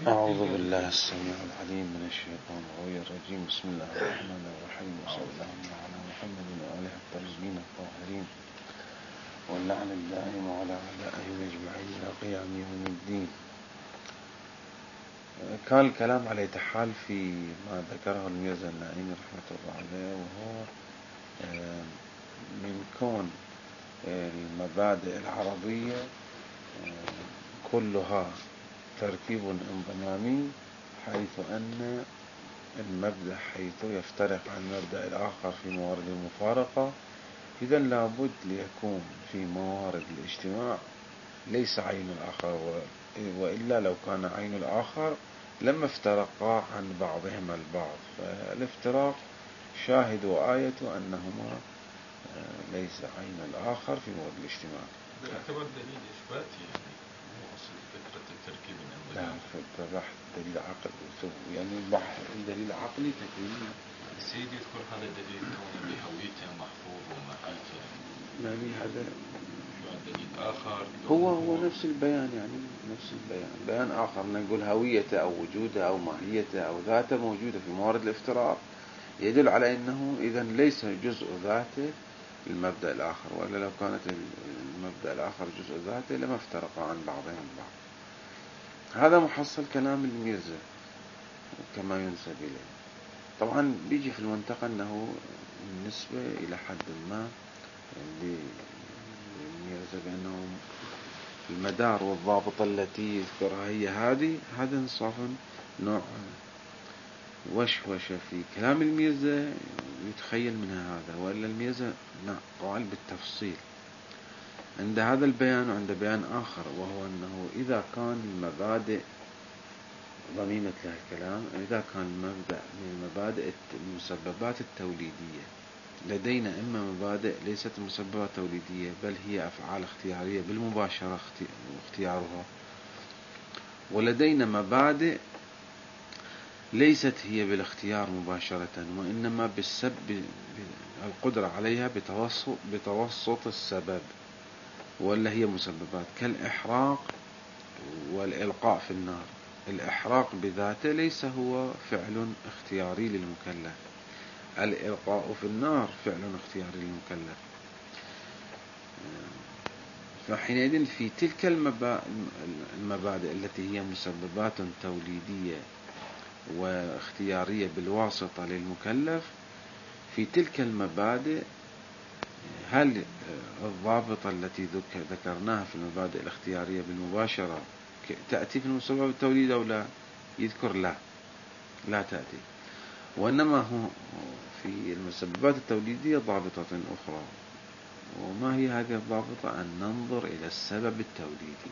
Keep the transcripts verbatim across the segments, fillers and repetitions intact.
أعوذ بالله السميع العليم من الشيطان الرجيم. بسم الله الرحمن الرحيم، وصلى الله على محمد وآله الطيبين الطاهرين، واللعن الدائم على أعدائهم أجمعين إلى قيام يوم الدين. كان الكلام على تحال في ما ذكره الميرزا النعيمي رحمة الله عليه، وهو من كون المبادئ العربية كلها تركيب انضمامي، حيث أن المبدأ حيث يفترق عن المبدأ الآخر في موارد المفارقة، إذا لابد ليكون في موارد الاجتماع ليس عين الآخر، وإلا لو كان عين الآخر لما افترقا عن بعضهما البعض. فالافتراق شاهد وآية أنهما ليس عين الآخر في موارد الاجتماع. يعتبر دليل إثباتي، يعني مو أصل فكرة التركيب الانضمامي. لا، فكرة بحث دليل عقلي، يعني بحث دليل عقلي تكويني. السيد يذكر هذا الدليل كونه بهويته محفوظ ومحلته، يعني هذا دليل آخر هو هو نفس البيان، يعني نفس البيان بيان آخر. نقول هويته أو وجوده أو ماهيته أو ذاته موجودة في موارد الافتراق، يدل على أنه إذا ليس جزء ذاته المبدأ الآخر، وإلا لو كانت المبدأ الآخر جزء ذاته لما افترقا عن بعضهم البعض. هذا محصل كلام الميرزا كما ينسب إليه. طبعا بيجي في المنطقة أنه بالنسبة إلى حد ما الميرزا بأنه المدار والضابطة التي يذكرها هي هذه، هذا انصاف نوع وشوشة في كلام الميرزا يتخيل منها هذا، وإلا الميرزا قال بالتفصيل عند هذا البيان وعند بيان آخر، وهو أنه إذا كان المبادئ ضميمة له الكلام، إذا كان مبدأ من مبادئ المسببات التوليدية لدينا إما مبادئ ليست مسببات توليدية بل هي أفعال اختيارية بالمباشرة اختيارها، ولدينا مبادئ ليست هي بالاختيار مباشرة وإنما بالسبب القدرة عليها بتوسط, بتوسط السبب، ولا هي مسببات كالإحراق والإلقاء في النار. الإحراق بذاته ليس هو فعل اختياري للمكلف، الإلقاء في النار فعل اختياري للمكلف. فحينئذ في تلك المبادئ التي هي مسببات توليدية واختيارية بالواسطة للمكلف، في تلك المبادئ هل الضابطة التي ذكرناها في المبادئ الاختيارية بالمباشرة تأتي في المسبب التوليد أو لا؟ يذكر لا لا تأتي، وإنما هو في المسببات التوليدية ضابطة أخرى. وما هي هذه الضابطة؟ أن ننظر إلى السبب التوليدي.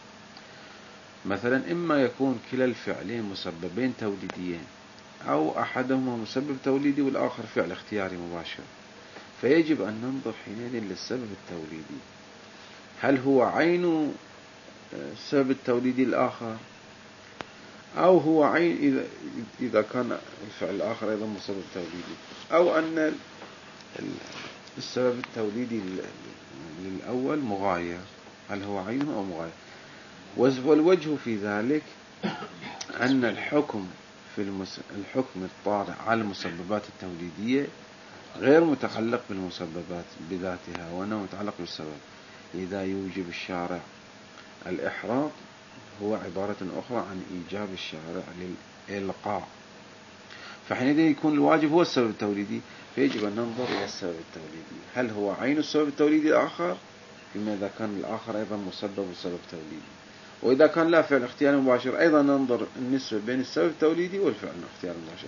مثلا إما يكون كلا الفعلين مسببين توليديين، أو أحدهما مسبب توليدي والآخر فعل اختياري مباشر، فيجب أن ننظر حينئذ للسبب التوليدي، هل هو عين السبب التوليدي الآخر، أو هو عين إذا, إذا كان الفعل الآخر أيضا مسبب توليدي، أو أن السبب التوليدي للأول مغاير، هل هو عينه أو مغاير. والوجه في ذلك أن الحكم في المس... الحكم الطارئ على المسببات التوليدية غير متعلق بالمسببات بذاتها، وأنه متعلق بالسبب. إذا يوجب الشارع الإحراق هو عبارة أخرى عن إيجاب الشارع للإلقاء، فحينئذ يكون الواجب هو السبب التوليدي، فيجب أن ننظر إلى السبب التوليدي، هل هو عين السبب التوليدي الآخر، فيما إذا كان الآخر أيضا مسبب وسبب توليدي. وإذا كان لا فعل اختياري مباشر أيضا ننظر النسبة بين السبب التوليدي والفعل الاختياري المباشر.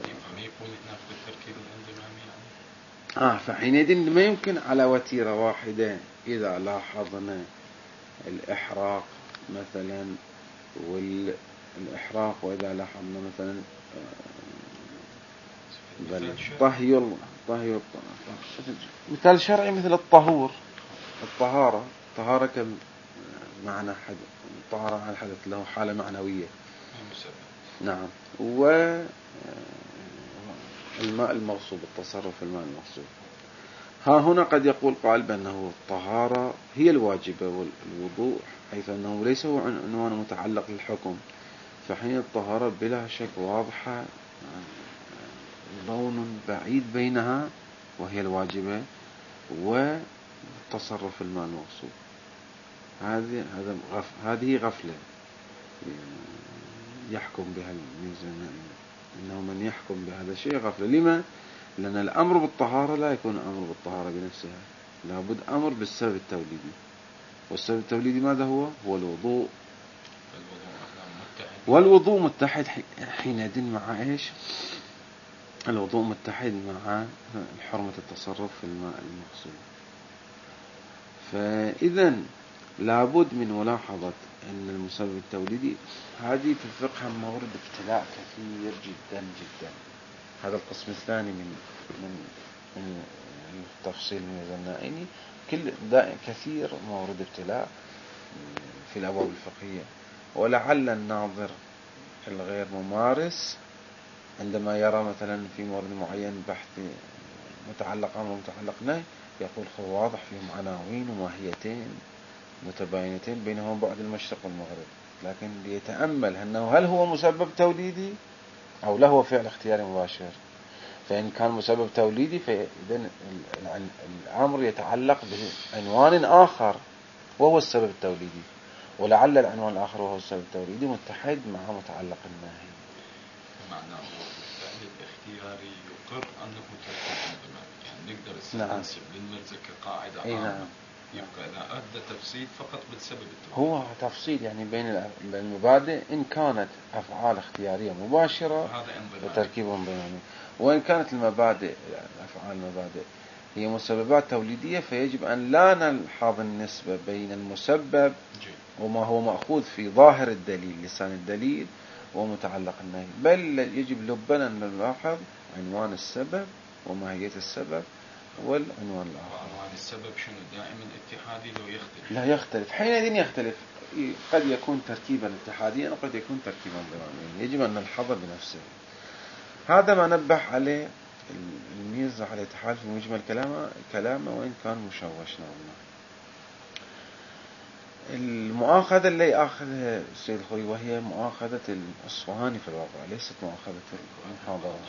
آه فحينئذ ما يمكن على وتيرة واحدة إذا لاحظنا الإحراق مثلا والإحراق، وإذا لاحظنا مثلا طهي طهي مثال شرعي مثل الطهور، الطهارة، طهارة كمعنى حدث، الطهارة على الحدث له حالة معنوية. نعم. والماء المغصوب، التصرف في الماء المغصوب. ها هنا قد يقول قائل بأنه الطهارة هي الواجبة والوضوء، حيث أنه ليس هو عنوان متعلق للحكم، فحين الطهارة بلا شك واضحة، لون بعيد بينها وهي الواجبة والتصرف الماء المغصوب. هذه هذا غف هذه غفلة يحكم بها الميزان، إنه من يحكم بهذا الشيء غفلة. لما؟ لأن الأمر بالطهارة لا يكون أمر بالطهارة بنفسها، لابد أمر بالسبب التوليدي. والسبب التوليدي ماذا هو؟ هو الوضوء. والوضوء متحد حينئذ مع إيش؟ الوضوء متحد مع حرمة التصرف في الماء المغسول. فإذا لابد من ملاحظة أن المسبب التوليدي هذه في الفقه مورد ابتلاء كثير جدا جدا. هذا القسم الثاني من من التفصيل من النائني، كل كثير مورد ابتلاء في الأبواب الفقهية. ولعل الناظر الغير ممارس عندما يرى مثلا في مورد معين بحث متعلق أمر متعلق نهي يقول واضح فيهم عناوين وماهيتين متباينتين بينهم بعد المشرق والمغرب، لكن ليتأمل أنه هل هو مسبب توليدي أو له فعل اختياري مباشر. فإن كان مسبب توليدي فإذن الأمر يتعلق بعنوان آخر وهو السبب التوليدي، ولعل العنوان الآخر وهو السبب التوليدي متحد مع متعلق النهي. معناه الفعل الاختياري يقر أنه تركيب انضمامي، يعني نقدر نعم. ننسب للمرزة كقاعدة أي عامة. نعم. يبقى إذا أدى تفصيل فقط بالسبب التوليدي. هو تفصيل يعني بين المبادئ، إن كانت أفعال اختيارية مباشرة وتركيب انضمامي، وإن كانت المبادئ أفعال المبادئ هي مسببات توليدية فيجب أن لا نلحظ النسبة بين المسبب وما هو مأخوذ في ظاهر الدليل لسان الدليل ومتعلق النهي، بل يجب لبنا أن نلاحظ عنوان السبب وماهية السبب والعنوان الآخر. وعنوان السبب شنو؟ دائما اتحادي لو يختلف؟ لا يختلف، حينئذ يختلف، قد يكون تركيبا اتحاديا وقد يكون تركيبا ضمانيا، يجب أن نلحظه بنفسه. هذا ما نبه عليه الميرزا على تحال في مجمل كلامه كلامه وإن كان مشوش نوعا ما. المؤاخذة اللي أخذها السيد الخوي وهي مؤاخذة الأصفهاني في الواقع، ليست مؤاخذة المحاضرة.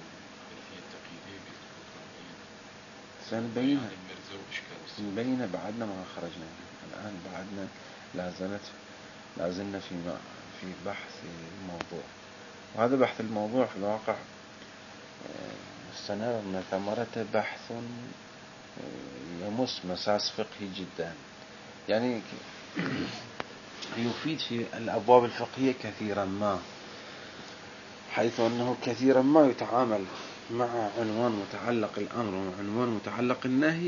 سنبينها سنبينها بعدنا ما خرجنا الآن، بعدنا لازلت لازلنا في في بحث الموضوع، وهذا بحث الموضوع في الواقع السنة من ثمرته بحث يمس مساس فقهي جدا، يعني يفيد في الأبواب الفقهية كثيرا ما، حيث أنه كثيرا ما يتعامل مع عنوان متعلق الأمر وعنوان متعلق النهي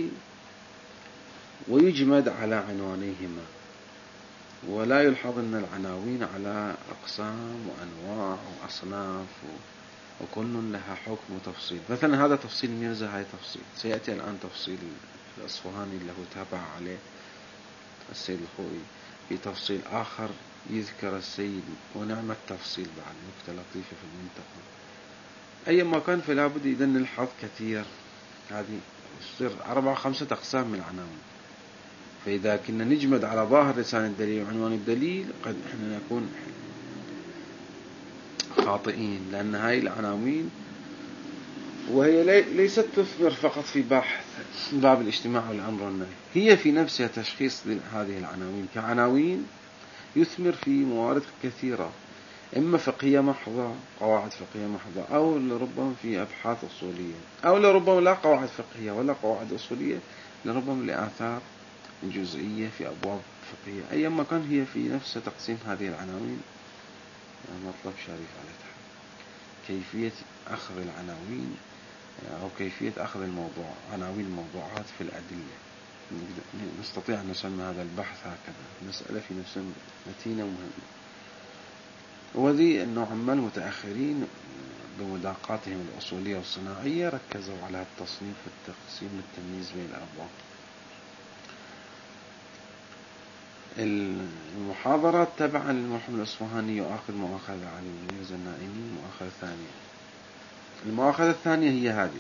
ويجمد على عنوانيهما، ولا يلحظ أن العناوين على أقسام وأنواع وأصناف وكل لها حكم وتفصيل. مثلا هذا تفصيل ميرزا، هاي تفصيل سيأتي الآن تفصيل الأصفهاني اللي هو تابع عليه السيد الخوئي في تفصيل آخر يذكر السيد، ونعم التفصيل بعد نكتة لطيفة في المنطقة. أي ما كان فلا بد إذن نلحظ كثير، هذه تصير أربعة خمسة أقسام من العناوين. فإذا كنا نجمد على ظاهر لسان الدليل وعنوان الدليل قد إحنا نكون خاطئين، لأن هاي العناوين وهي ليست تثمر فقط في بحث باب الاجتماع والأمر والنهي، هي في نفسها تشخيص هذه العناوين كعناوين يثمر في موارد كثيرة، إما فقهية محضة قواعد فقهية محضة، أو لربما في أبحاث أصولية، أو لربما لا قواعد فقهية ولا قواعد أصولية، لربما لآثار جزئية في أبواب فقهية. أي ما كان هي في نفس تقسيم هذه العناوين مطلب شريف على تحت. كيفية أخذ العناوين أو كيفية أخذ الموضوع عناوين الموضوعات في الأدلة، نستطيع أن نسمى هذا البحث هكذا، مسألة في نفسها متينة مهمة. وذي النوع ما المتأخرين بمداقاتهم الأصولية والصناعية ركزوا على التصنيف والتقسيم والتمييز بين الأبواب. المحاضرات تبعا للمرحوم الأصفهاني يؤخذ مؤاخذة على الميرزا النائني مؤاخذة ثانية. المؤاخذة الثانية هي هذه،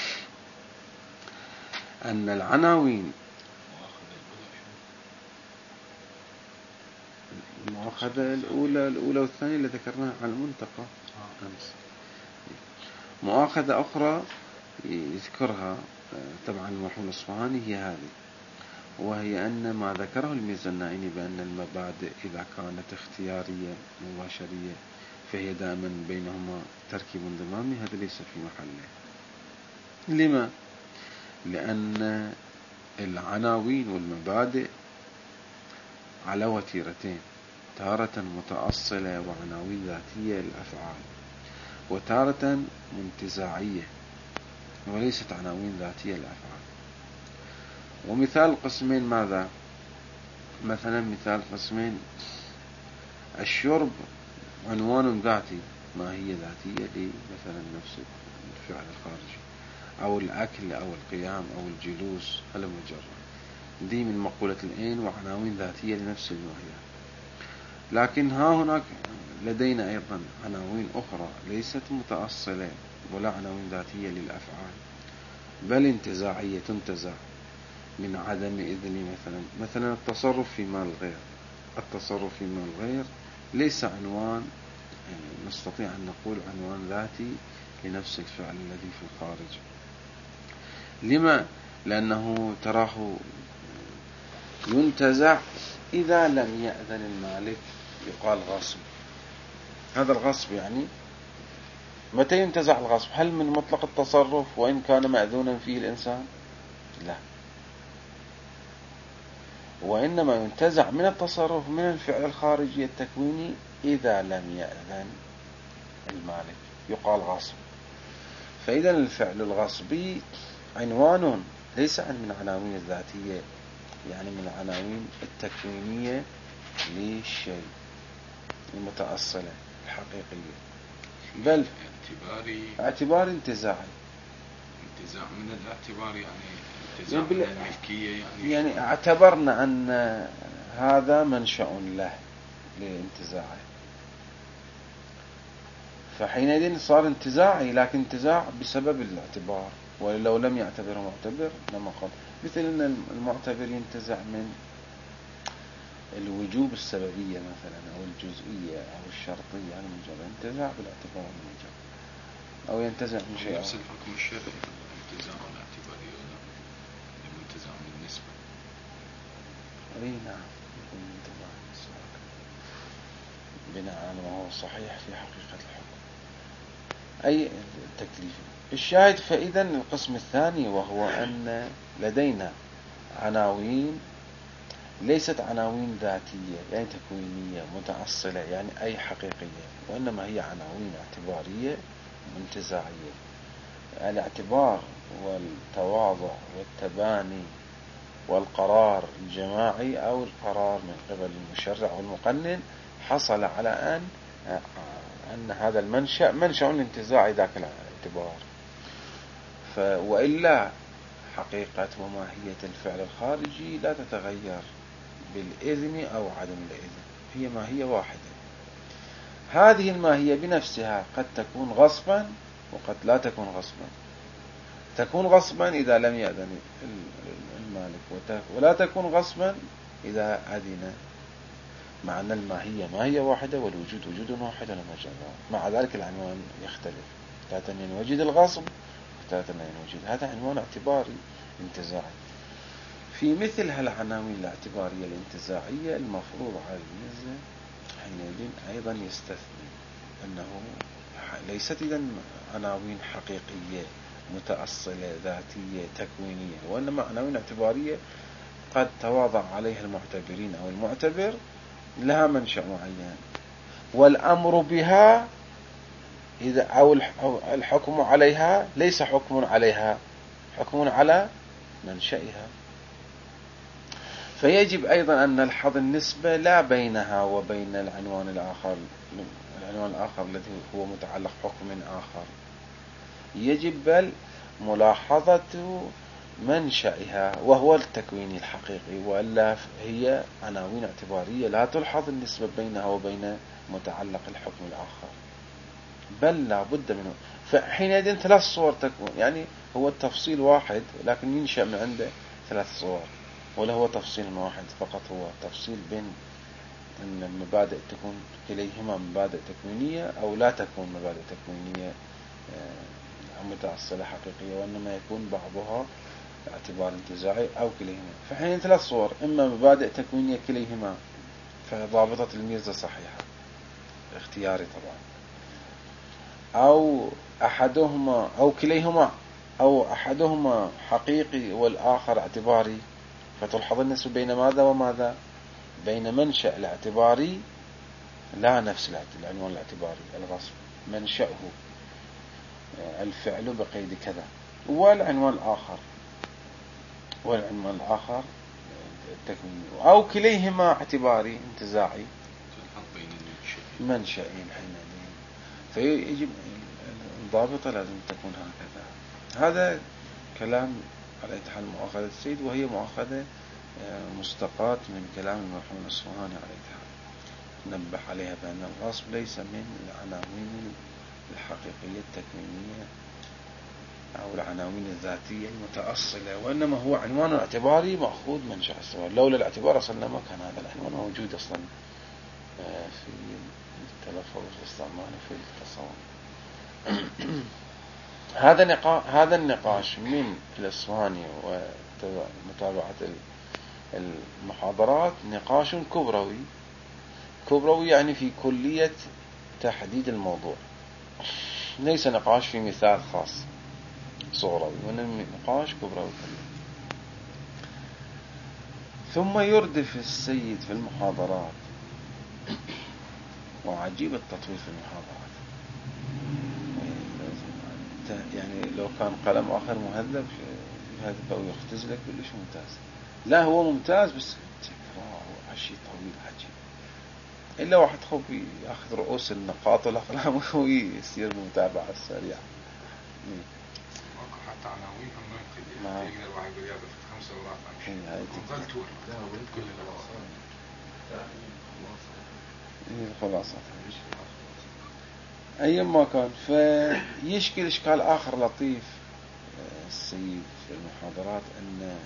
أن العناوين المؤاخذة مؤاخذة الأولى الأولى والثانية اللي ذكرناها على المنطقة أمس. مؤاخذة أخرى يذكرها طبعا المرحوم الأصفهاني هي هذه، وهي أن ما ذكره الميزانائي بأن المبادئ إذا كانت اختيارية مباشرية فهي دائما بينهما تركيب انضمامي، هذا ليس في محله. لما؟ لأن العناوين والمبادئ على وتيرتين، تارة متأصلة وعناوين ذاتية للأفعال، وتارة منتزاعية وليست عناوين ذاتية للأفعال. ومثال القسمين ماذا؟ مثلا مثال قسمين: الشرب عنوان ذاتي، ما هي ذاتية لمثلا نفس الفعل الخارجي، أو الأكل أو القيام أو الجلوس، هل مجرد دي من مقولة الآن وعناوين ذاتية لنفس الماهية. لكن ها هناك لدينا أيضا عناوين أخرى ليست متأصلة ولا عناوين ذاتية للأفعال، بل انتزاعية، تنتزع من عدم إذن. مثلا مثلا التصرف في مال الغير، التصرف في مال الغير ليس عنوان، يعني نستطيع أن نقول عنوان ذاتي لنفس الفعل الذي في الخارج. لما؟ لأنه تراه ينتزع إذا لم يأذن المالك، يقال غصب. هذا الغصب يعني متى ينتزع الغصب؟ هل من مطلق التصرف وإن كان مأذونا فيه الإنسان؟ لا، وإنما ينتزع من التصرف من الفعل الخارجي التكويني إذا لم يأذن المالك، يقال غصب. فإذا الفعل الغصبي عنوان ليس من عناوين الذاتية، يعني من العناوين التكوينية للشيء المتأصلة الحقيقية، بل اعتباري اعتبار انتزاعي. انتزاع من الاعتبار يعني انتزاع من الملكية، يعني يعني اعتبرنا أن هذا منشأ له لانتزاعه، فحينئذ صار انتزاعي، لكن انتزاع بسبب الاعتبار، ولو لم يعتبره معتبر لما قال. مثل أن المعتبر ينتزع من الوجوب السببية مثلا، أو الجزئية أو الشرطية، يعني مجرد انتزاع بالاعتبار الموجب، أو ينتزع من شيء. نفس الحكم الشرعي انتزاع الاعتباري ولا انتزاع من النسبة؟ أي نعم، يكون انتزاع النسبة بناء على ما هو صحيح في حقيقة الحكم، أي التكليف. الشاهد فإذا القسم الثاني، وهو أن لدينا عناوين ليست عناوين ذاتية يعني تكوينية متأصلة يعني أي حقيقية، وإنما هي عناوين اعتبارية منتزاعية. الاعتبار والتواضع والتباني والقرار الجماعي أو القرار من قبل المشرع والمقنن حصل على أن أن هذا المنشأ منشأ الانتزاع ذاك الاعتبار. وإلا حقيقة وماهية الفعل الخارجي لا تتغير بالإذن أو عدم الإذن، هي ماهية واحدة. هذه الماهية بنفسها قد تكون غصبا وقد لا تكون غصبا. تكون غصبا إذا لم يأذن المالك، ولا تكون غصبا إذا أذن، مع أن الماهية ماهية واحدة والوجود وجود واحد ولا مجرد. مع ذلك العنوان يختلف، تارة ينوجد الغصب وتارة لا ينوجد. هذا عنوان اعتباري انتزاعي. في مثل هالعناوين الاعتبارية الانتزاعية المفروض على الميزة حينئذ أيضا يستثني أنه ليست إذن عناوين حقيقية متأصلة ذاتية تكوينية، وإنما عناوين اعتبارية قد تواضع عليها المعتبرين أو المعتبر، لها منشأ معين، والأمر بها إذا أو الحكم عليها ليس حكم عليها، حكم على منشأها. فيجب أيضا أن نلحظ النسبة لا بينها وبين العنوان الآخر، العنوان الآخر الذي هو متعلق حكم آخر. يجب بل ملاحظة منشأها وهو التكوين الحقيقي، وإلا هي عناوين اعتبارية لا تلحظ النسبة بينها وبين متعلق الحكم الآخر، بل لا بد منه. فحينئذ ثلاث صور تكون، يعني هو التفصيل واحد لكن ينشأ من عنده ثلاث صور، ولا هو تفصيل واحد فقط، هو تفصيل بين أن المبادئ تكون كليهما مبادئ تكوينية أو لا تكون مبادئ تكوينية متأصلة حقيقية، وإنما يكون بعضها اعتبار انتزاعي أو كليهما. فحين ثلاث صور: إما مبادئ تكوينية كليهما فضابطة الميرزا صحيحة اختياري طبعا، أو أحدهما أو كليهما أو أحدهما حقيقي والآخر اعتباري، فتلحظ النسبة بين ماذا وماذا؟ بين منشأ الاعتباري لا نفس العنوان الاعتباري الغصب، منشأه الفعل بقيد كذا، والعنوان الآخر والعنوان الآخر التكويني، أو كليهما اعتباري انتزاعي منشأين حينئذ. فيجب الضابطة لازم تكون هكذا. هذا كلام على اتحاد مؤاخذة السيد، وهي مؤاخذة مستقاة من كلام المرحوم الأصفهاني على اتحاد، نبه عليها بأن الغصب ليس من العناوين الحقيقية التكوينية أو العناوين الذاتية المتأصلة، وإنما هو عنوان اعتباري مأخوذ من شأن السؤال. لولا الاعتبار أصلا ما كان هذا العنوان موجود أصلا في التلفظ والاستعمال في التصور. هذا نقاش هذا النقاش من الأصفهاني ومتابعة المحاضرات نقاش كبروي كبروي يعني في كلية تحديد الموضوع، ليس نقاش في مثال خاص صغروي، وإنما نقاش كبروي. ثم يردف السيد في المحاضرات، وعجيب التطوير في المحاضرات، يعني لو كان قلم آخر مهذب يهذب أو يختز لك كلش ممتاز. لا هو ممتاز بس تكرار وعشي طويل عجيب، إلا واحد خوف يأخذ رؤوس النقاط والأقلام ويصير متابعة سريعة. حتى عناوين ما يقدر واحد يقول يا بفت خمسة ورقم ظلت ورد كل الخلاصة أيما كان. فيشكل إشكال آخر لطيف السيد في المحاضرات، أن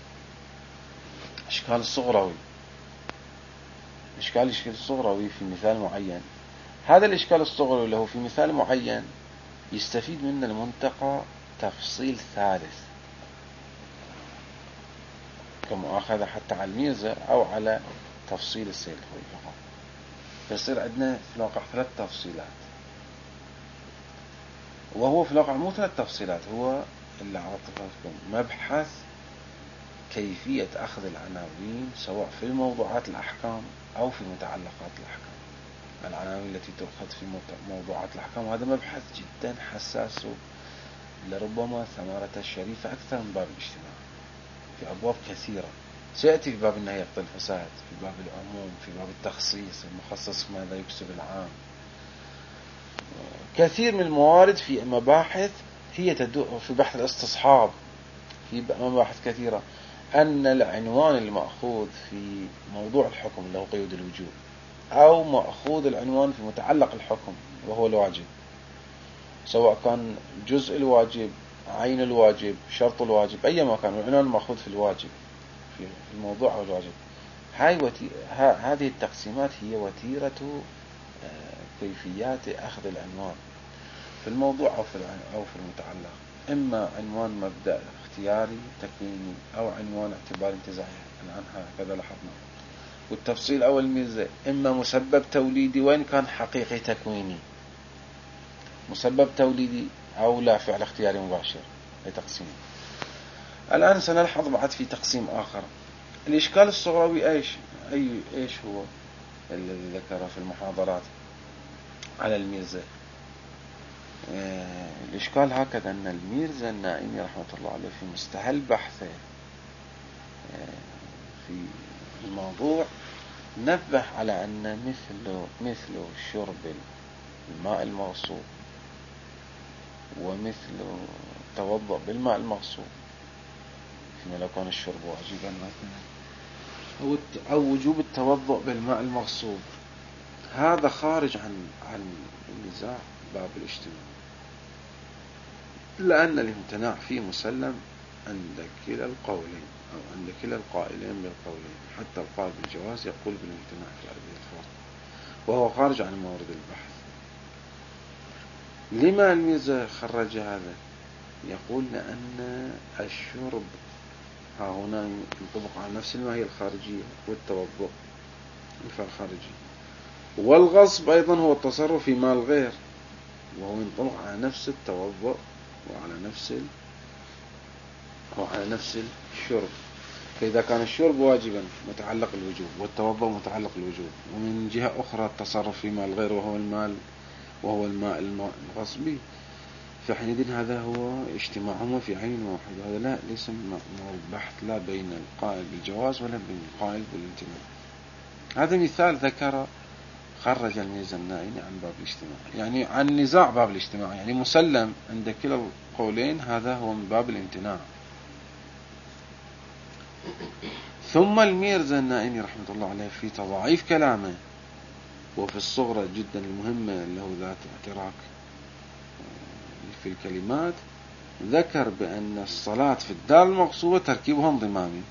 إشكال الصغروي إشكال إشكال الصغروي في مثال معين. هذا الإشكال الصغروي له في مثال معين يستفيد منه المنتقى تفصيل ثالث كمؤاخذة حتى على الميرزا أو على تفصيل السيد الخوي فقط. فيصير عندنا في الواقع ثلاث تفصيلات، وهو في الواقع مو ثلاث تفصيلات، هو اللي عرفتكم مبحث كيفية أخذ العناوين سواء في موضوعات الأحكام أو في متعلقات الأحكام. العناوين التي تؤخذ في موضوعات الأحكام هذا مبحث جدا حساس، لربما ثمرة الشريفة أكثر من باب الاجتماع في أبواب كثيرة. سيأتي في باب النهي يقتضي الفساد، في باب العموم، في باب التخصيص، المخصص ماذا يكسب العام. كثير من الموارد في مباحث هي تدور في بحث الاستصحاب، في مباحث كثيرة، أن العنوان المأخوذ في موضوع الحكم له قيود الوجوب، أو مأخوذ العنوان في متعلق الحكم وهو الواجب، سواء كان جزء الواجب، عين الواجب، شرط الواجب، أي ما كان العنوان المأخوذ في الواجب في الموضوع أو الواجب. هاي وتي... ها... هذه التقسيمات هي وتيرة كيفيات أخذ العنوان في الموضوع أو في العن... أو في المتعلق، إما عنوان مبدأ اختياري تكويني أو عنوان اعتبار انتزاعي. الآن هكذا لاحظنا. والتفصيل أو الميزة إما مسبب توليدي وإن كان حقيقي تكويني، مسبب توليدي أو لا فعل اختياري مباشر لتقسيم. الآن سنلحظ بعد في تقسيم آخر. الإشكال الصغروي إيش أي إيش هو الذي ذكره في المحاضرات على الميرزا؟ آه الإشكال هكذا أن الميرزا النائمي رحمة الله عليه في مستهل بحثه آه في الموضوع نبه على أن مثل مثل شرب الماء المغصوب ومثل التوضؤ بالماء المغصوب، فيما لو كان الشرب واجبا مثلا، أو وجوب التوضؤ بالماء المغصوب، هذا خارج عن عن النزاع باب الاجتماع، لأن الامتناع فيه مسلم عند كلا القولين. أو عند كلا القائلين بالقولين، حتى القائل بالجواز يقول بالامتناع في هذه الفرق، وهو خارج عن موارد البحث. لما الميزة خرج هذا؟ يقول لأن الشرب ها هنا ينطبق على نفس الماهية الخارجية والتوضؤ الفعل الخارجي، والغصب أيضا هو التصرف في مال غير، وهو ينطبق على نفس التوضؤ وعلى نفس ال... وعلى نفس الشرب. فإذا كان الشرب واجبا متعلق الوجوب، والتوضؤ متعلق الوجوب، ومن جهة أخرى التصرف في مال غير وهو المال وهو الماء الغصبي، فحينئذ هذا هو اجتماعهما في عين واحد. هذا لا ليس موارد بحث لا بين القائل بالجواز ولا بين القائل بالامتناع. هذا مثال ذكر خرج الميزنائي عن باب الاجتماع، يعني عن نزاع باب الاجتماع، يعني مسلم عند كلا القولين هذا هو من باب الامتناع. ثم الميرزنائي رحمة الله عليه في تضعيف كلامه وفي الصغرى جدا المهمة له ذات اعتراك في الكلمات، ذكر بأن الصلاة في الدار المغصوبة تركيبها انضمامي،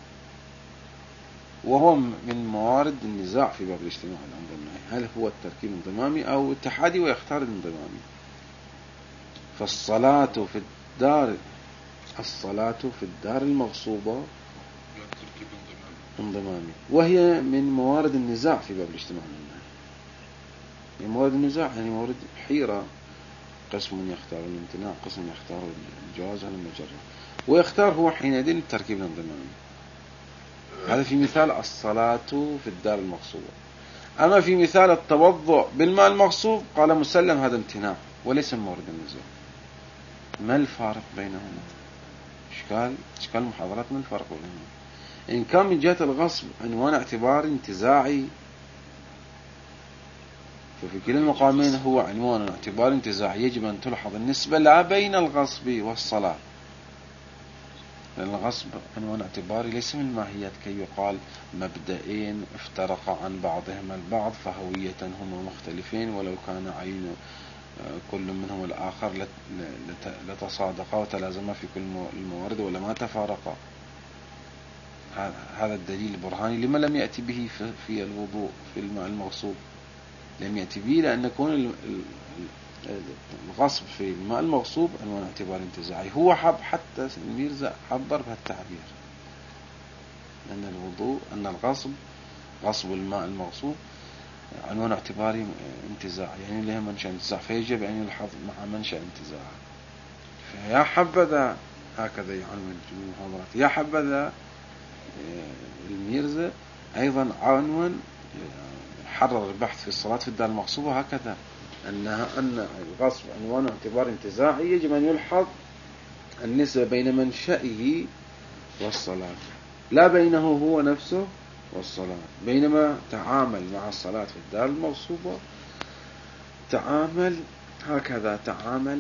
وهو من موارد النزاع في باب الاجتماع الانضمامي، هل هو التركيب انضمامي أو اتحادي، ويختار الانضمامي. فالصلاة في الدار الصلاة في الدار المغصوبة انضمامي، وهي من موارد النزاع في باب الاجتماع الانضمامي. من موارد النزاع يعني موارد حيرة، قسم يختار الامتناع، قسم يختار الجواز على المجرد، ويختار هو حينئذ التركيب الانضمامي. هذا في مثال الصلاة في الدار المغصوبة. أما في مثال التوضؤ بالماء المغصوب قال مسلم هذا امتناع وليس مورد النزاع. ما الفارق بينهما؟ إشكال إشكال محاضرات ما الفرق بينهما؟ إن كان من جهة الغصب عنوان اعتبار انتزاعي، ففي كلا المقامين هو عنوان اعتبار انتزاعي، يجب أن تلحظ النسبة لا بين الغصب والصلاة، لأن الغصب عنوان اعتباري ليس من ماهيات كي يقال مبدئين افترقا عن بعضهما البعض فهوية هما مختلفين، ولو كان عين كل منهم الآخر لتصادقا وتلازما في كل الموارد ولما تفارقا. هذا الدليل البرهاني لما لم يأتي به في الوضوء في الماء المغصوب، لم يأتي به لأن يكون الغصب في الماء المغصوب عنوان اعتبار انتزاعي. هو حب حتى الميرزا عبر بهالتعبير، أن الوضوء أن الغصب غصب الماء المغصوب عنوان اعتباري انتزاعي، يعني له منشأ انتزاع، فيجب أن يلحظ مع منشأ انتزاع. فيا حبذا هكذا يعنون المحاضرات، يا حبذا الميرزا أيضا عنوان حرر البحث في الصلاة في الدار المغصوبة هكذا، أنها أن الغصب عنوان اعتبار انتزاعي، يجب أن يلحظ النسبة بين منشأه والصلاة لا بينه هو نفسه والصلاة. بينما تعامل مع الصلاة في الدار المغصوبة تعامل هكذا، تعامل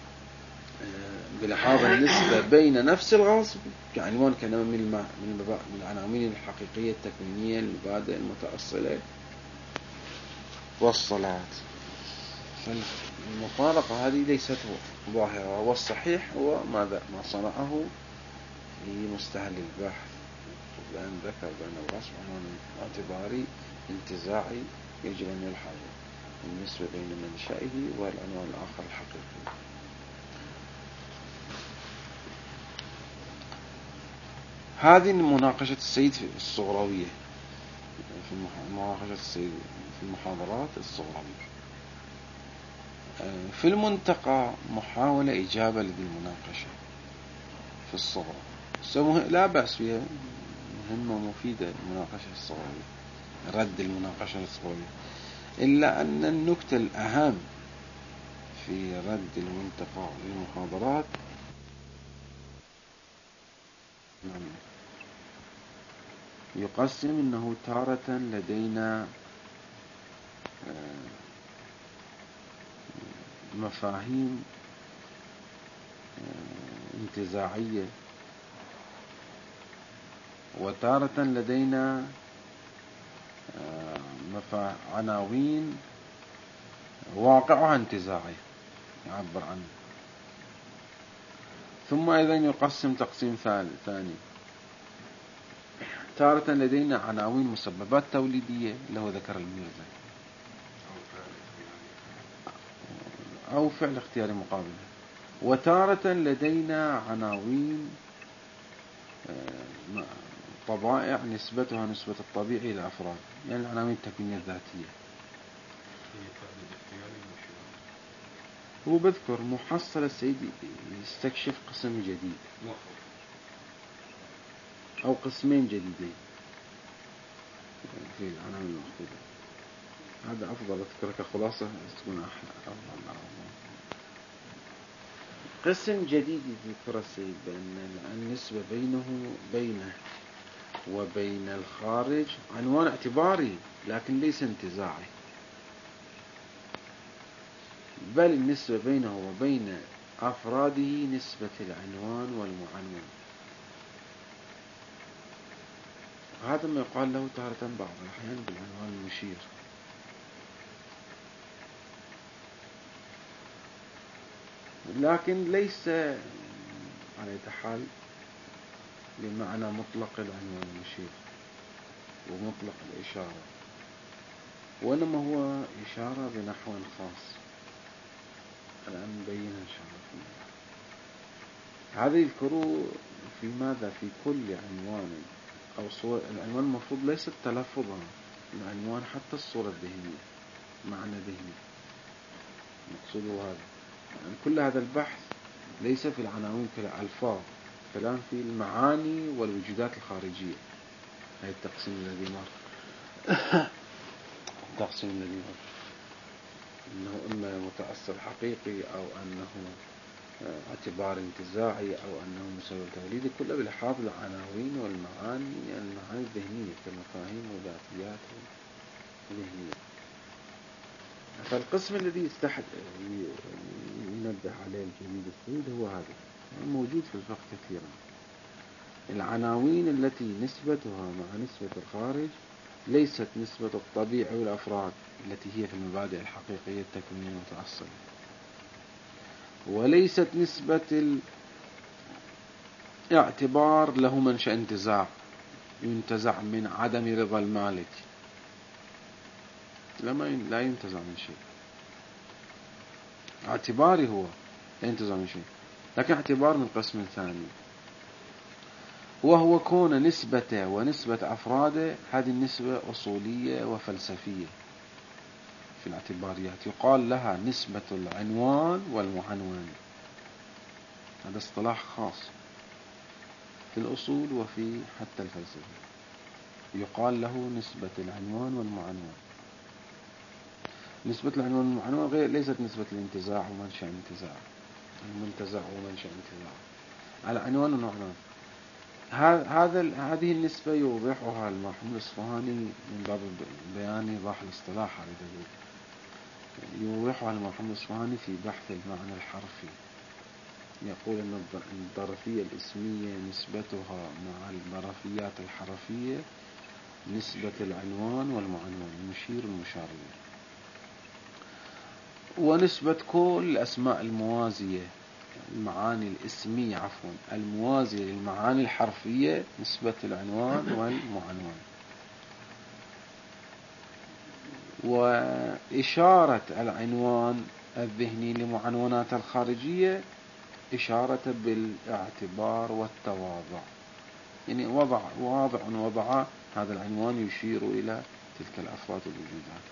بلحاظ النسبة بين نفس الغصب كعنوان كنوع من من العناوين الحقيقية التكوينية المبادئ المتأصلة والصلاة. فالمفارقة هذه ليست ظاهرة، والصحيح هو ماذا ما صنعه في مستهل البحث، لأن ذكر بأن الغصب عنوان اعتباري انتزاعي يجب أن يلحظ النسبة بين منشأه والعنوان الآخر الحقيقي. هذه مناقشة السيد في الصغراوية، في مناقشة السيد في المحاضرات الصغراوية. في المنتقى محاولة إجابة لذي المناقشة في الصغرى، لا بأس فيها، مهمة ومفيدة المناقشة الصغراوية، رد المناقشة الصغراوية، إلا أن النكتة الأهم في رد المنتقى للمحاضرات يقسم أنه تارة لدينا مفاهيم انتزاعية، وتارة لدينا عناوين واقعها انتزاعي يعبر عنه. ثم أيضا يقسم تقسيم ثاني تارة لدينا عناوين مسببات توليدية اللي هو ذكر الميرزا، أو فعل اختياري مقابلة. وتارة لدينا عناوين طبائع نسبتها نسبة الطبيعي إلى الأفراد، يعني العناوين التكوينية الذاتية. هو بذكر محصل السيد يستكشف قسم جديد أو قسمين جديدين في العناوين المأخوذة. هذا أفضل أذكر كخلاصة تكون أحلى. قسم جديد يذكر السيد بأن النسبة بينه بينه وبين الخارج عنوان اعتباري لكن ليس انتزاعي، بل النسبة بينه وبين أفراده نسبة العنوان والمعنون. هذا ما يقال له تارة بعض الأحيان بالعنوان المشير. لكن ليس على حال بمعنى مطلق العنوان المشير ومطلق الإشارة، وإنما هو إشارة بنحو خاص. الآن نبينها إن شاء الله. هذا يذكروا في ماذا في كل عنوان أو صورة. العنوان المفروض ليس التلفظ، العنوان حتى الصورة الذهنية، معنى ذهني مقصوده هذا. يعني كل هذا البحث ليس في العناوين كالألفاظ، كلام في المعاني والوجودات الخارجية. هذا التقسيم الذي مر التقسيم الذي مر أنه إما متأثر حقيقي أو أنه اعتبار انتزاعي أو أنه مسبب توليدي، كله بلحاظ العناوين والمعاني، المعاني الذهنية كمفاهيم وذاتيات ذهنية. فالقسم الذي يستحق ينبه عليه الجديد السيد هو هذا، موجود في الفقه كثيرا. العناوين التي نسبتها مع نسبة الخارج ليست نسبة الطبيعي والأفراد التي هي في المبادئ الحقيقية التكوينية المتأصلة، وليست نسبة الاعتبار له منشأ انتزاع ينتزع من عدم رضا المالك. لما لا ينتزع من شيء، اعتباري هو لا ينتزع من شيء، لكن اعتبار من قسم ثاني، وهو كون نسبته ونسبة أفراده هذه النسبة أصولية وفلسفية في الاعتباريات، يقال لها نسبة العنوان والمعنون. هذا اصطلاح خاص في الأصول وفي حتى الفلسفة، يقال له نسبة العنوان والمعنون. نسبة العنوان والمعنون غير ليست نسبة الانتزاع ومنشأ انتزاع، المنتزع ومنشأ انتزاع على عنوان والمعنون. هذا هذه النسبة يوضحها المرحوم الإصفهاني من باب بيان إيضاح الاصطلاح. يوضحها المرحوم الإصفهاني في بحث المعنى الحرفي، يقول أن الظرفية الاسمية نسبتها مع الظرفيات الحرفية نسبة العنوان والمعنون، المشير والمشار إليه. ونسبة كل الأسماء الموازية، المعاني الاسمية عفوا الموازية للمعاني الحرفية نسبة العنوان والمعنون. وإشارة العنوان الذهني لمعنونات الخارجية إشارة بالاعتبار والتواضع، يعني وضع واضع وضع هذا العنوان يشير إلى تلك الأفراد والوجودات،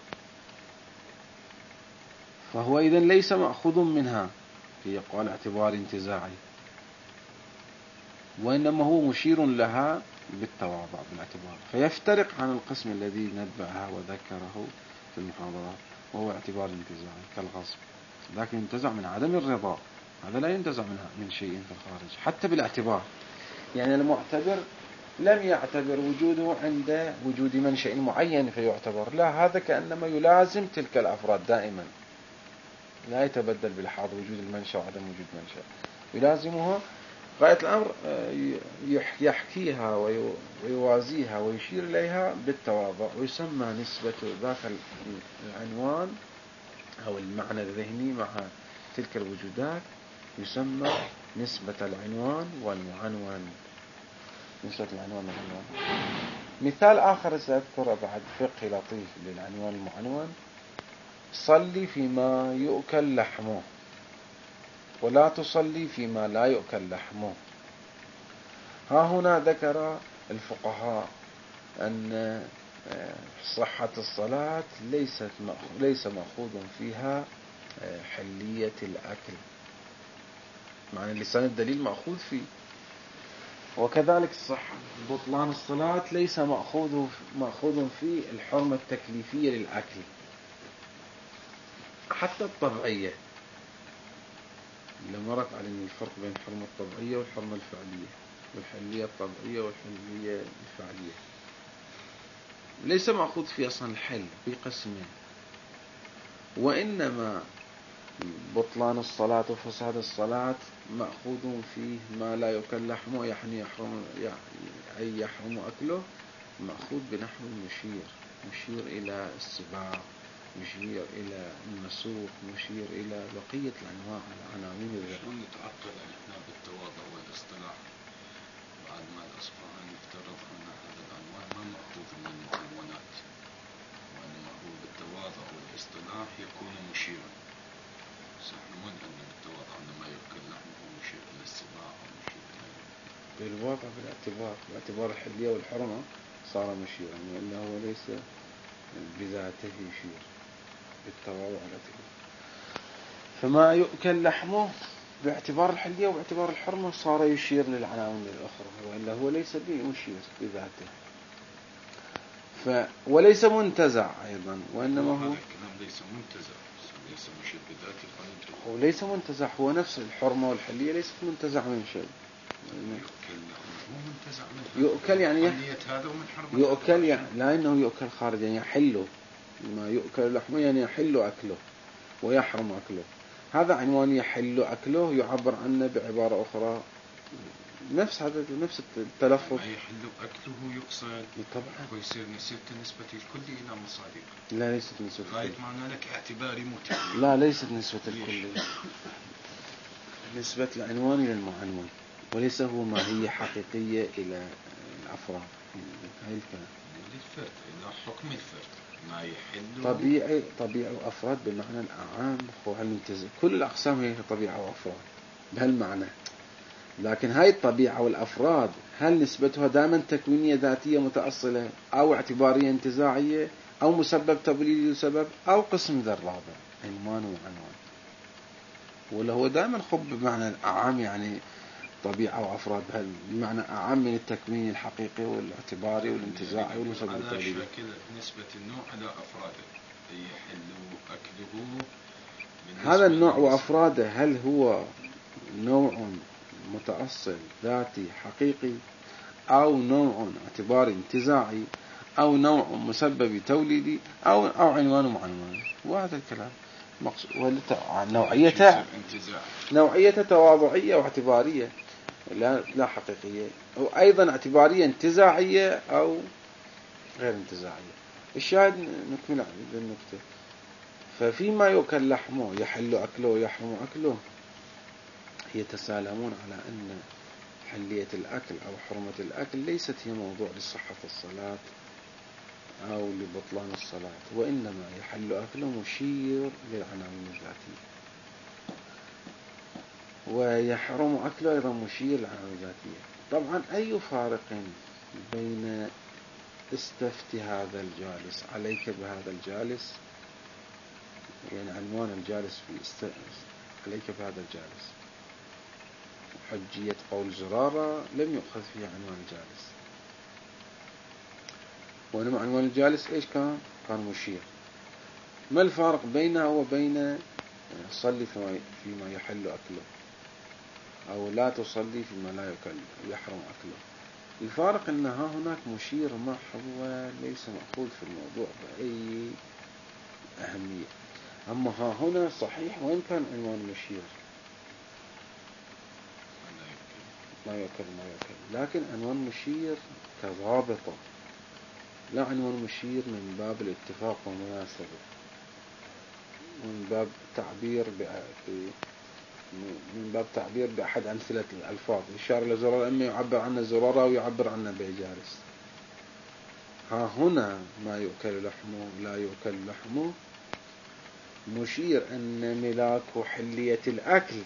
فهو إذن ليس مأخوذ منها في قول اعتبار انتزاعي، وإنما هو مشير لها بالتواضع بالاعتبار. فيفترق عن القسم الذي نبأها وذكره في المحاضرات وهو اعتبار انتزاعي كالغصب، لكن ينتزع من عدم الرضا، هذا لا ينتزع منها من شيء في الخارج حتى بالاعتبار. يعني المعتبر لم يعتبر وجوده عند وجود منشأ معين فيعتبر، لا، هذا كأنما يلازم تلك الأفراد دائما، لا يتبدل بلحاظ وجود المنشأ وعدم وجود منشأ، يلازمها غاية الأمر، يحكيها ويوازيها ويشير إليها بالتواضع، ويسمى نسبة ذاك العنوان أو المعنى الذهني مع تلك الوجودات يسمى نسبة العنوان والمعنون. نسبة العنوان للعنوان. مثال آخر سأذكره بعد فقه لطيف للعنوان المعنون: صلي فيما يؤكل لحمه ولا تصلي فيما لا يؤكل لحمه. ها هنا ذكر الفقهاء أن صحة الصلاة ليست ليس مأخوذ فيها حلية الأكل، معنى لسان الدليل مأخوذ فيه، وكذلك الصحة بطلان الصلاة ليس مأخوذ مأخوذ فيه الحرمة التكليفية للأكل، حتى الطبيعية. لما مرت علينا الفرق بين الحرمة الطبيعية والحرمة الفعلية، والحلية الطبيعية والحلية الفعلية، ليس مأخوذ فيه أصلا الحل بقسمين، وإنما بطلان الصلاة وفساد الصلاة مأخوذ فيه ما لا يؤكل لحمه، يعني يحرم أي يحرم أكله، مأخوذ بنحو المشير، مشير إلى السباع، مشير إلى النسوق، مشير إلى بقية الأنواع العناوين الذكر. شلون نتعقل احنا بالتواضع والاصطلاح بعد ما الأصفهاني افترض أن هذا العنوان ما مأخوذ من المعنونات، وإنما هو بالتواضع والاصطلاح يكون مشيرا؟ صحيح من أن بالتواضع أن ما يؤكل لحمه مشير إلى السباع أو مشير إلى بالواقع بالاعتبار باعتبار الحلية والحرمة صار مشيرا، وإلا هو ليس بذاته يشير بالتواضع والاعتبار. فما يؤكل لحمه باعتبار الحلية وباعتبار الحرمة صار يشير للعناوين الأخرى، وإلا هو ليس بمشير بذاته. ف وليس منتزع أيضا، وإنما هو الكلام ليس منتزع، ليس مشير بذاته، هو ليس منتزع، هو نفس الحرمة والحلية ليست منتزع من شيء. يؤكل يعني يؤكل يعني لا إنه يؤكل خارج، يعني يحل ما يؤكل لحمه، يعني يحل أكله ويحرم أكله. هذا عنوان يحل أكله يعبر عنه بعبارة أخرى نفس هذا نفس التلفظ. ما يحل أكله يقصد طبعا ويصير نسبة نسبة الكل إلى مصادق. لا ليست نسبة غاية معنى لك اعتباري متعب. لا ليست نسبة الكل، نسبة العنوان إلى المعنون، وليس هو ماهية حقيقية إلى الأفراد. هاي الكلام للفرد إلى حكم الفرد ما يحل طبيعي طبيعي وأفراد بالمعنى الأعام، هو المنتزه كل الأقسام هي طبيعة وأفراد بهالمعنى. لكن هاي الطبيعة والأفراد هل نسبتها دائما تكوينية ذاتية متأصلة، أو اعتبارية انتزاعية، أو مسبب تبليدي وسبب، أو قسم ذا الرابع عنوان وعنوان، ولا هو دائما خب بمعنى الأعام، يعني طبيعة وأفراد بمعنى أعام من التكوين الحقيقي والاعتباري والانتزاعي والمسبب التبليدي. على شكل نسبة النوع إلى أفراده يحل أكله. هذا النوع وأفراده هل هو نوع متأصل ذاتي حقيقي، أو نوع اعتباري انتزاعي، أو نوع مسبب توليدي، أو أو عنوان وعنوان. وهذا الكلام مقصود نوعية نوعية تواضعية واعتبارية لا لا حقيقية، وأيضا اعتبارية انتزاعية أو غير انتزاعية. الشاهد نكمل هذه النقطة. ففيما يؤكل لحمه يحل أكله ويحرم أكله يتسالمون على أن حلية الأكل أو حرمة الأكل ليست هي موضوع لصحة الصلاة أو لبطلان الصلاة، وإنما يحل أكله مشير للعناوين الذاتية، ويحرم أكله أيضا مشير للعناوين الذاتية. طبعا أي فارق بين استفت هذا الجالس عليك بهذا الجالس، يعني عنوان الجالس في است... عليك بهذا الجالس، حجية قول زرارة لم يؤخذ فيها عنوان الجالس، وإنما عنوان الجالس إيش كان؟ كان مشير. ما الفارق بينه وبين صلي فيما, فيما يحل أكله، أو لا تصلي فيما لا يكل يحرم أكله؟ الفارق أن ها هناك مشير محو ليس مأخوذ في الموضوع بأي أهمية. أما ها هنا صحيح وإن كان عنوان مشير ما يؤكل ما يؤكل، لكن عنوان مشير كضابطة، لا عنوان مشير من باب الاتفاق والمناسبة، من باب تعبير من باب تعبير بأحد أمثلة الألفاظ. الإشارة إلى زرار إما يعبر عنه زرارة أو يعبر عنه بجالس. ها هنا ما يؤكل لحمه لا يؤكل لحمه مشير أن ملاك حلية الأكل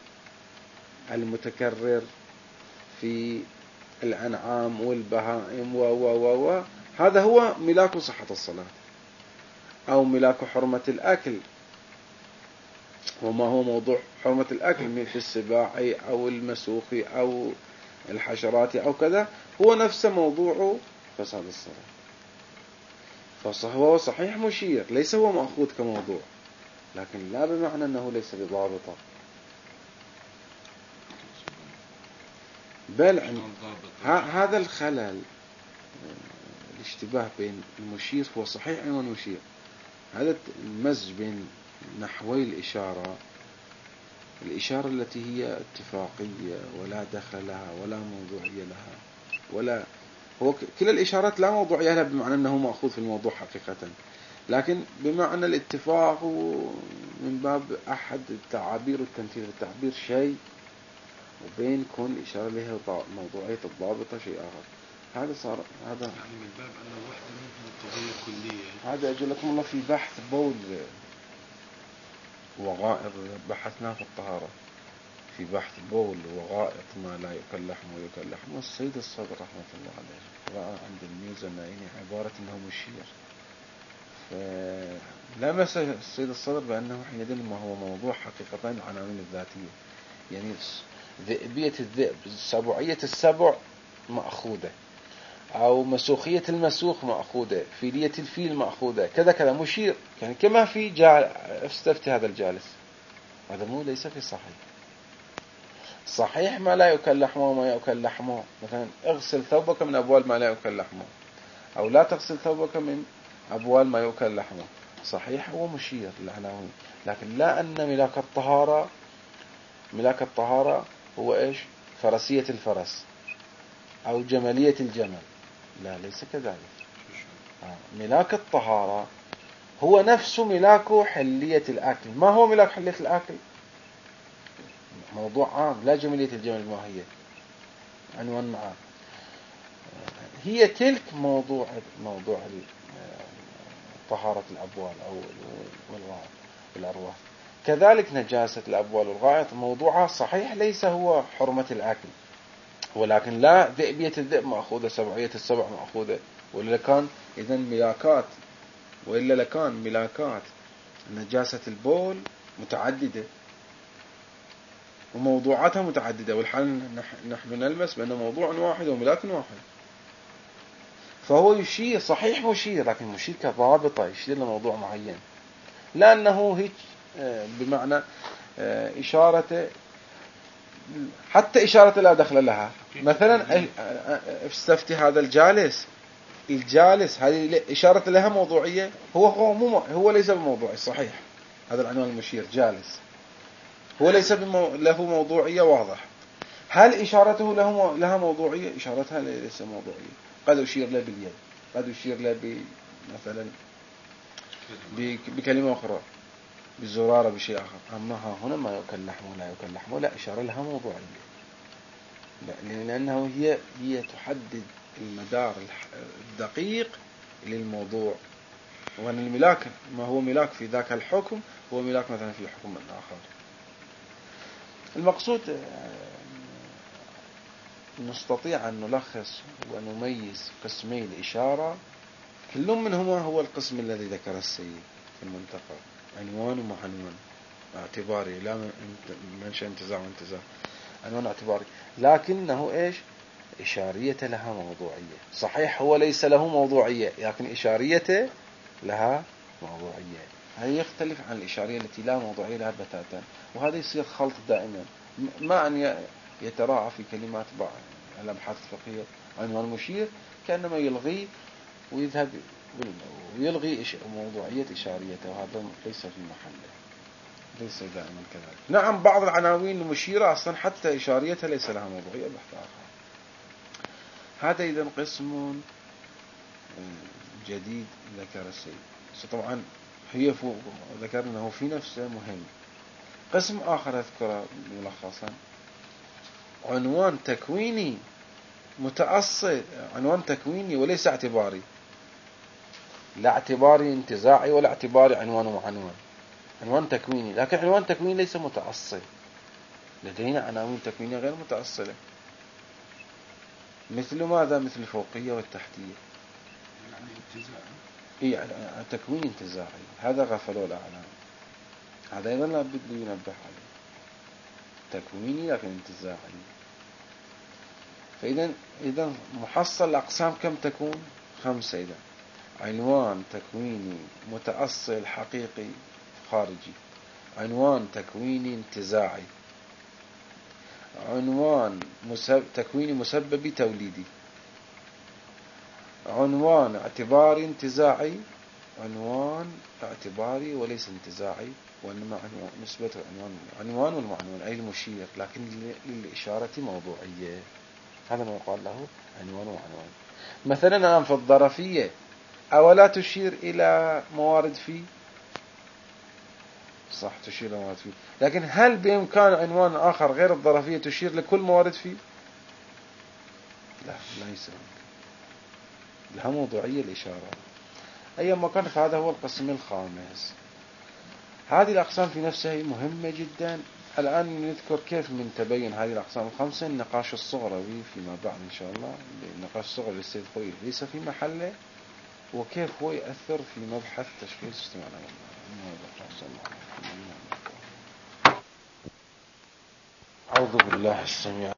المتكرر في الأنعام والبهائم و و و و هذا هو ملاك صحة الصلاة، أو ملاك حرمة الأكل. وما هو موضوع حرمة الأكل في السباع أو المسوخ أو الحشرات أو كذا هو نفس موضوع فساد الصلاة. فهو صحيح مشير، ليس هو مأخوذ كموضوع، لكن لا بمعنى أنه ليس بضابطة، بل هذا الخلل الاشتباه بين المشير هو صحيح أيضا مشير. هذا المزج بين نحوي الإشارة، الإشارة التي هي اتفاقية ولا دخل لها ولا موضوعية لها، ولا هو كل الإشارات لا موضوعية لها بمعنى أنه مأخوذ في الموضوع حقيقة، لكن بمعنى الاتفاق من باب أحد التعابير والتمثيل. التعبير شيء، وبين كون الإشارة لها موضوعية الضابطة شيء آخر. هذا صار هذا يعني من باب أن واحدة منهم قضية كلية. هذا أجل لكم الله في بحث بول وغائط بحثناه في الطهارة، في بحث بول وغائط ما لا يؤكل لحمه ويؤكل لحمه. السيد الصدر رحمة الله عليه رأى عند الميزة النائني عبارة أنه مشير، فلمس السيد الصدر بأنه حينئذ ما هو موضوع حقيقة العناوين الذاتية، يعني ذئبية الذئب، سبوعية السبع مأخوذة، أو مسوخية المسوخ مأخوذة، فيلية الفيل مأخوذة، كذا كذا مشير. يعني كما في جال استفتي هذا الجالس، هذا مو ليس في صحيح. صحيح ما لا يؤكل لحمه وما يؤكل لحمه، مثلا اغسل ثوبك من أبوال ما لا يؤكل لحمه، أو لا تغسل ثوبك من أبوال ما يؤكل لحمه، صحيح هو مشير العناوين. لكن لا أن ملاك الطهارة، ملاك الطهارة هو إيش؟ فرسية الفرس أو جمالية الجمل، لا ليس كذلك. ملاك الطهارة هو نفس ملاك حلية الأكل. ما هو ملاك حلية الأكل؟ موضوع عام، لا جمالية الجمل ما هي عنوان عام، هي تلك موضوع موضوع طهارة الأبوال أو والأرواح. كذلك نجاسة الأبوال والغائط موضوعها صحيح ليس هو حرمة الأكل، ولكن لا ذئبية الذئب مأخوذة، سبعية السبع مأخوذة، ولا كان إذن ملاكات، وإلا لكان ملاكات نجاسة البول متعددة وموضوعاتها متعددة، والحال نحن نلمس بأنه موضوع واحد وملاك واحد. فهو يشير صحيح مشير، لكن مشير كضابطة يشير لموضوع معين، لأنه هيك بمعنى إشارة، حتى إشارة لا دخل لها. مثلا استفتي هذا الجالس، الجالس هذه إشارة لها موضوعية، هو هو مو هو ليس بموضوعي صحيح. هذا العنوان المشير جالس هو ليس بمو... له موضوعية واضح. هل إشارته له لها موضوعية؟ إشارتها ليس موضوعية. قد أشير له باليد، قد أشير له ب... مثلا ب... بكلمة أخرى، بالزرارة، بشيء آخر. أما ها هنا ما يؤكل لحمه لا يؤكل لحمه، لا إشارة لها موضوعية، لأنه هي هي تحدد المدار الدقيق للموضوع. وأن الملاك ما هو ملاك في ذاك الحكم هو ملاك مثلا في حكم آخر. المقصود نستطيع أن نلخص ونميز قسمي الإشارة، كل منهما هو القسم الذي ذكر السيد في المنتقى، عنوان ومعنوان اعتباري، لا منشأ انتزاع وانتزاع، عنوان اعتباري، لكنه إيش؟ إشارية لها موضوعية. صحيح هو ليس له موضوعية، لكن إشارية لها موضوعية. هذا يختلف عن الإشارية التي لا موضوعية لها بتاتا، وهذا يصير خلط دائما، ما أن يتراعى في كلمات بعض الأبحاث الفقهية عنوان مشير كأنما يلغي ويذهب ويلغي موضوعية إشاريته، وهذا ليس في محله، ليس دائما كذلك. نعم بعض العناوين المشيرة أصلا حتى إشاريتها ليس لها موضوعية، بحث آخر. هذا إذن قسم جديد ذكر السيد. طبعا هي ذكر أنه في نفسه مهم، قسم آخر أذكره ملخصا، عنوان تكويني متأصل، عنوان تكويني وليس اعتباري، لا اعتباري انتزاعي ولا اعتباري عنوان وعنوان، عنوان تكويني، لكن عنوان تكويني ليس متأصل، لدينا عناوين تكوينية غير متأصلة، مثل ماذا؟ مثل الفوقية والتحتية، يعني انتزاع. إيه يعني تكوين انتزاعي، هذا غفلوا الأعلام، هذا أيضا لابد ينبه عليه، تكويني لكن انتزاعي. فإذا إذا محصل الأقسام كم تكون؟ خمسة. إذا عنوان تكويني متأصل حقيقي خارجي، عنوان تكويني انتزاعي، عنوان مسب... تكويني مسببي توليدي، عنوان اعتباري انتزاعي، عنوان اعتباري وليس انتزاعي، وإنما عنوان نسبة عنوان عنوان والمعنون أي المشير، لكن للإشارة موضوعية، هذا ما يقال له عنوان وعنوان. مثلا الآن في الظرفية أولا تشير إلى موارد في، صح تشير إلى موارد في، لكن هل بإمكان عنوان آخر غير الظرفية تشير لكل موارد في؟ لا ليس ممكن، لها موضوعية الإشارة. أيما كان فهذا هو القسم الخامس. هذه الأقسام في نفسها مهمة جدا. الآن نذكر كيف من تبين هذه الأقسام الخمسة. النقاش الصغروي فيما بعد إن شاء الله، النقاش الصغروي للسيد خوي ليس في محله، وكيف هو يأثر في مبحث تشخيص اجتماع الأمر. أعوذ بالله السميع